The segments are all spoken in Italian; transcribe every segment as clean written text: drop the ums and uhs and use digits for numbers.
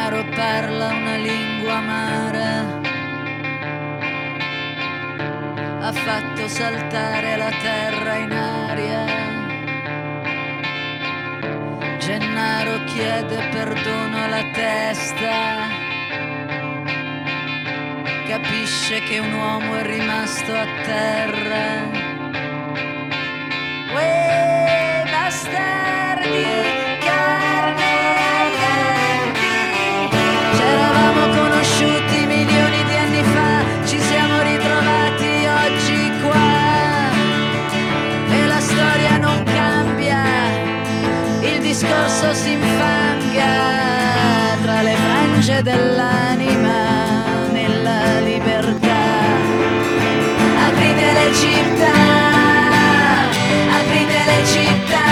Gennaro parla una lingua amara, ha fatto saltare la terra in aria. Gennaro chiede perdono alla testa, capisce che un uomo è rimasto a terra. Uè, bastardi, carne ai denti. C'eravamo conosciuti milioni di anni fa, ci siamo ritrovati oggi qua. E la storia non cambia, il discorso si infanga tra le frange dell'anima nella libertà. Aprite le città, aprite le città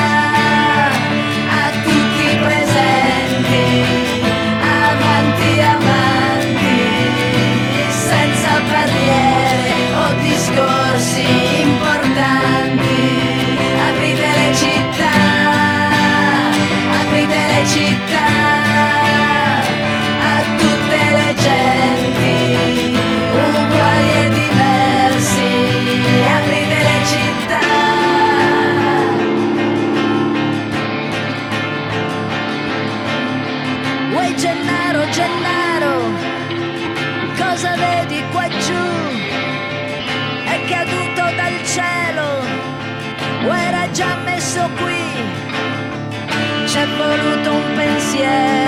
a tutti i presenti, avanti, avanti, senza barriere o discorsi importanti. Aprite le città, aprite le città a tutte le genti, uguali e diversi. Aprite le città. Uè Gennaro, Gennaro, cosa vedi qua giù? È caduto dal cielo o era già messo qui? C'è voluto un pensiero